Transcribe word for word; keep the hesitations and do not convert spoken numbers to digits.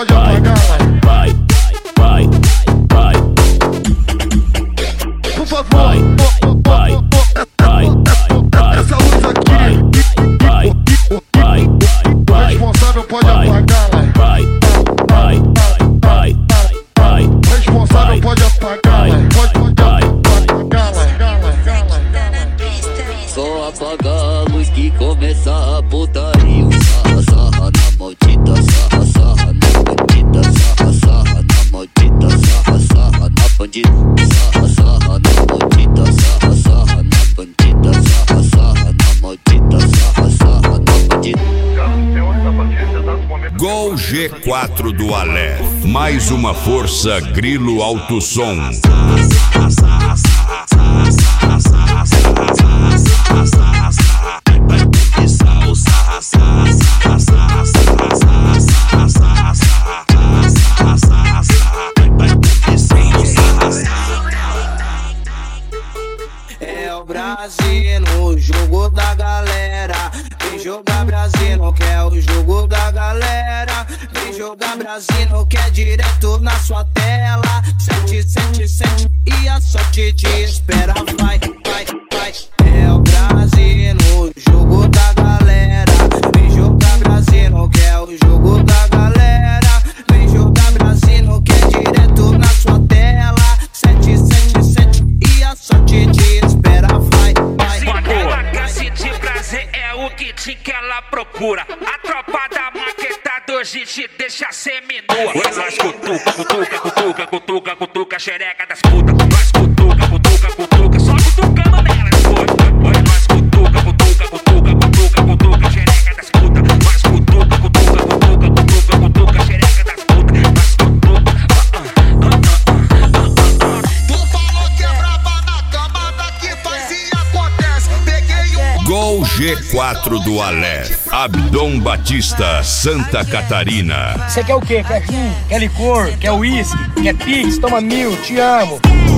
pode apagar. Vai, vai, vai, por favor, vai, vai, vai, essa luz aqui, vai, vai, o responsável pode apagar. vai, vai, vai, vai, O responsável pode apagar. Pode apagar. Só apagar a luz que começa a putaria. Sarra, sarra na maldita, sarra, sarra na bandida, sarra, sarra na maldita, sarra, sarra na bandida, sarra, sarra na maldita, sarra, sarra na bandida, sarra, sarra na maldita, sarra, sarra na bandida. Gol G quatro do Aleph. Mais uma força Grilo Alto Som. É o Brasil no jogo da galera. Vem jogar Brasil, não quer o jogo da galera. Vem jogar Brasil, não quer direto na sua tela. Sete, sete, sete e a sorte te espera. Vai, vai, vai. É o Brasil no jogo da galera. Vem jogar Brasil, não quer o jogo da galera. Vem jogar Brasil, não quer direto na sua tela. Sete, sete, sete e a sorte te espera. Vai, vai, vai. Gasse de prazer é o kit que ela procura. A tropa da maquetada hoje te deixa seminua. Nós cutuca, cutuca, cutuca, cutuca, cutuca, xereca das putas. Nós cutuca, cutuca, cutuca, só cutucando nela. Nós cutuca, cutuca, cutuca, cutuca, cutuca, xereca das putas. Nós cutuca, cutuca, cutuca, cutuca, cutuca, xereca das putas. Nós cutuca. Tu falou que é braba na cama, daqui faz e acontece. Peguei um Gol G quatro do Aleph. Abdon Batista, Santa Catarina. Você quer o quê? Quer gin? Quer licor? Quer uísque? Quer pix? Toma mil, te amo.